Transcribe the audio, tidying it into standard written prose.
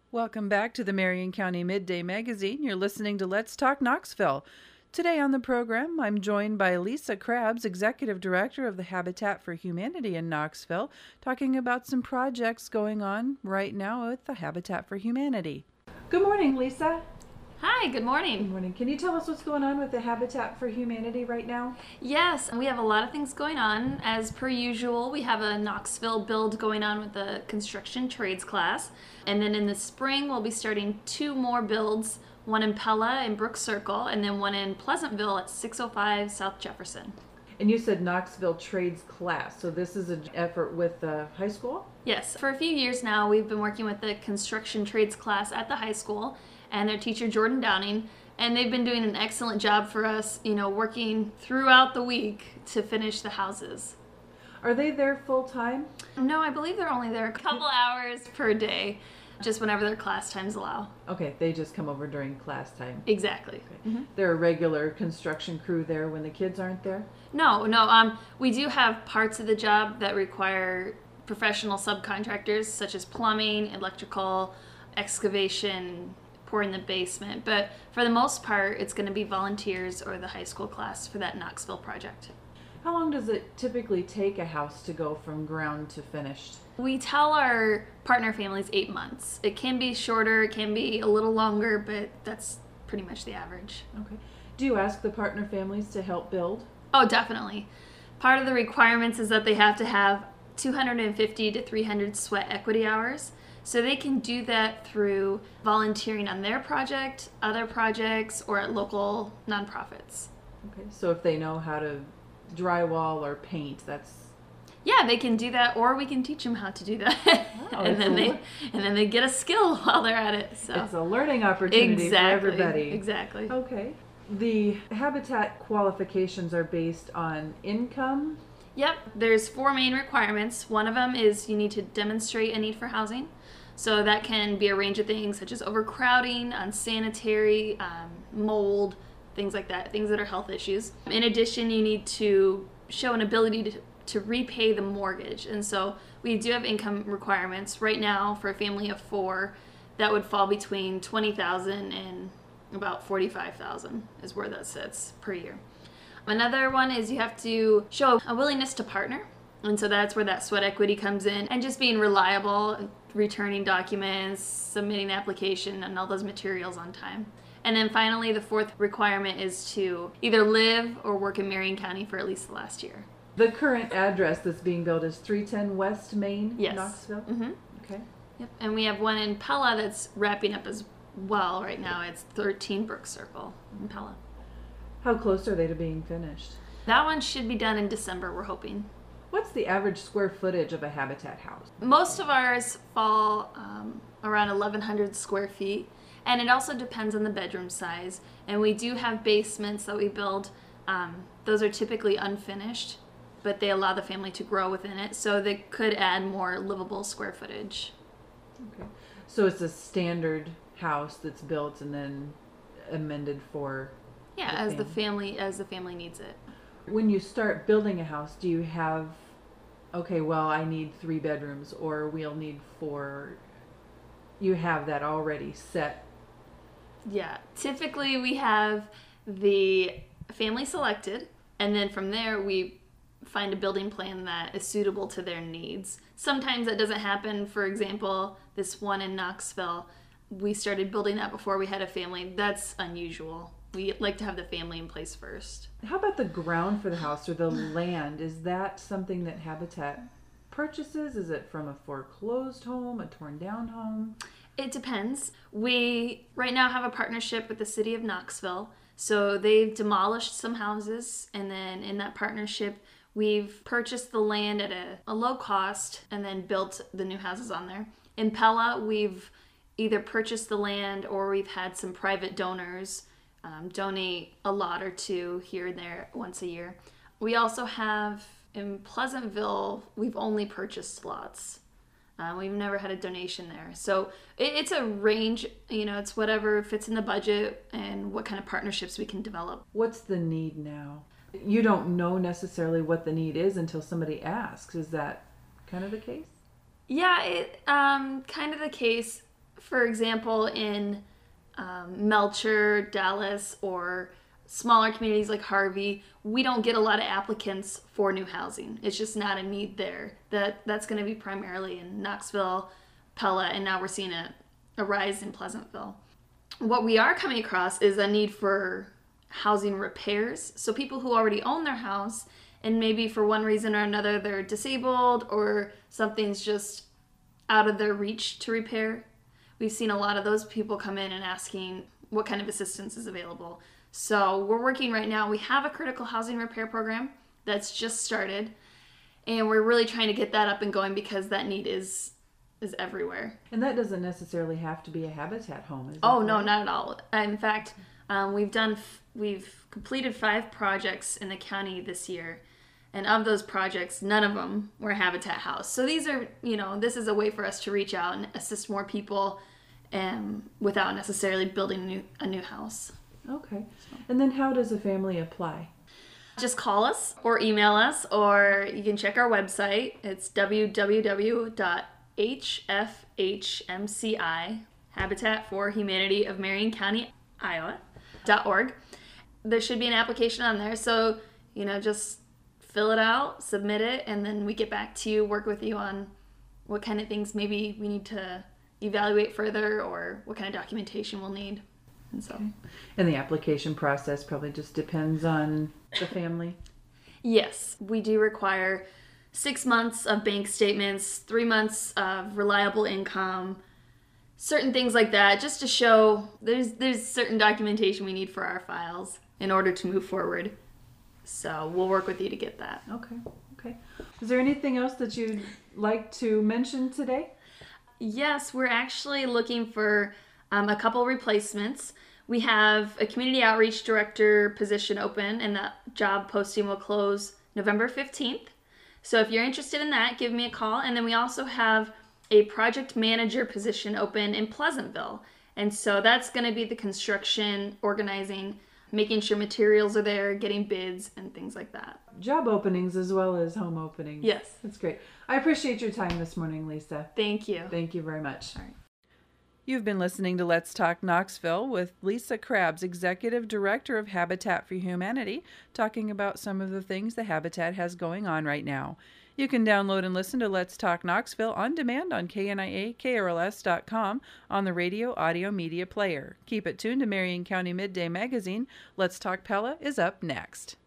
Welcome back to the Marion County Midday Magazine. You're listening to Let's Talk Knoxville. Today on the program, I'm joined by Lisa Krabs, Executive Director of the Habitat for Humanity in Knoxville, talking about some projects going on right now with the Habitat for Humanity. Good morning, Lisa. Hi, good morning. Good morning. Can you tell us what's going on with the Habitat for Humanity right now? Yes, we have a lot of things going on. As per usual, we have a Knoxville build going on with the construction trades class. And then in the spring, we'll be starting 2 more builds, one in Pella and Brook Circle, and then one in Pleasantville at 605 South Jefferson. And you said Knoxville Trades class, so this is an effort with the high school? Yes, for a few years now, we've been working with the construction trades class at the high school and their teacher, Jordan Downing, and they've been doing an excellent job for us, working throughout the week to finish the houses. Are they there full time? No, I believe they're only there a couple hours per day, just whenever their class times allow. Okay, they just come over during class time. Exactly. Okay. Mm-hmm. They're a regular construction crew there when the kids aren't there? No. We do have parts of the job that require professional subcontractors, such as plumbing, electrical, excavation, pouring the basement. But for the most part, it's going to be volunteers or the high school class for that Knoxville project. How long does it typically take a house to go from ground to finished? We tell our partner families 8 months. It can be shorter, it can be a little longer, but that's pretty much the average. Okay. Do you ask the partner families to help build? Oh, definitely. Part of the requirements is that they have to have 250 to 300 sweat equity hours. So they can do that through volunteering on their project, other projects, or at local nonprofits. Okay. So if they know how to drywall or paint, Yeah, they can do that, or we can teach them how to do that. Oh, and then they get a skill while they're at it. So it's a learning opportunity for everybody. Exactly. Okay. The Habitat qualifications are based on income? Yep, there's 4 main requirements. One of them is you need to demonstrate a need for housing. So that can be a range of things such as overcrowding, unsanitary, mold, things like that, things that are health issues. In addition, you need to show an ability to repay the mortgage. And so we do have income requirements. Right now, for a family of 4, that would fall between $20,000 and about $45,000 is where that sits per year. Another one is you have to show a willingness to partner. And so that's where that sweat equity comes in, and just being reliable, returning documents, submitting the application, and all those materials on time. And then finally, the 4th requirement is to either live or work in Marion County for at least the last year. The current address that's being built is 310 West Main, yes. Knoxville? Mm-hmm. Okay. Yep. And we have one in Pella that's wrapping up as well right now. It's 13 Brook Circle in Pella. How close are they to being finished? That one should be done in December, we're hoping. What's the average square footage of a Habitat house? Most of ours fall around 1,100 square feet, and it also depends on the bedroom size. And we do have basements that we build. Those are typically unfinished, but they allow the family to grow within it, so they could add more livable square footage. Okay. So it's a standard house that's built and then amended for the family needs it. When you start building a house, do you have, I need 3 bedrooms or we'll need 4? You have that already set? Yeah. Typically we have the family selected, and then from there we find a building plan that is suitable to their needs. Sometimes that doesn't happen. For example, this one in Knoxville, we started building that before we had a family. That's unusual. We like to have the family in place first. How about the ground for the house or the land? Is that something that Habitat purchases? Is it from a foreclosed home, a torn down home? It depends. We right now have a partnership with the city of Knoxville. So they've demolished some houses, and then in that partnership, we've purchased the land at a low cost and then built the new houses on there. In Pella, we've either purchased the land or we've had some private donors donate a lot or 2 here and there once a year. We also have in Pleasantville, we've only purchased lots. We've never had a donation there. So it's a range, it's whatever fits in the budget and what kind of partnerships we can develop. What's the need now? You don't know necessarily what the need is until somebody asks. Is that kind of the case? Yeah, kind of the case. For example, in Melcher, Dallas, or smaller communities like Harvey, we don't get a lot of applicants for new housing. It's just not a need there. That's going to be primarily in Knoxville, Pella, and now we're seeing a rise in Pleasantville. What we are coming across is a need for housing repairs. So people who already own their house and maybe for one reason or another they're disabled or something's just out of their reach to repair. We've seen a lot of those people come in and asking what kind of assistance is available. So we're working right now. We have a critical housing repair program that's just started, and we're really trying to get that up and going because that need is everywhere. And that doesn't necessarily have to be a Habitat home, is it? Oh, no, not at all. In fact, we've completed 5 projects in the county this year, and of those projects, none of them were Habitat House. So these are, this is a way for us to reach out and assist more people without necessarily building a new house. Okay. And then how does a family apply? Just call us or email us, or you can check our website. It's www.hfhmci, Habitat for Humanity of Marion County, Iowa.org. There should be an application on there. So, just fill it out, submit it, and then we get back to you, work with you on what kind of things maybe we need to evaluate further or what kind of documentation we'll need. And so, and the application process probably just depends on the family? Yes, we do require 6 months of bank statements, 3 months of reliable income, certain things like that, just to show there's certain documentation we need for our files in order to move forward. So we'll work with you to get that. Okay. Is there anything else that you'd like to mention today? Yes, we're actually looking for a couple replacements. We have a community outreach director position open, and that job posting will close November 15th. So if you're interested in that, give me a call. And then we also have a project manager position open in Pleasantville. And so that's going to be the construction, organizing, making sure materials are there, getting bids, and things like that. Job openings as well as home openings. Yes. That's great. I appreciate your time this morning, Lisa. Thank you. Thank you very much. All right. You've been listening to Let's Talk Knoxville with Lisa Krabs, Executive Director of Habitat for Humanity, talking about some of the things the Habitat has going on right now. You can download and listen to Let's Talk Knoxville on demand on KNIA-KRLS.com on the radio audio media player. Keep it tuned to Marion County Midday Magazine. Let's Talk Pella is up next.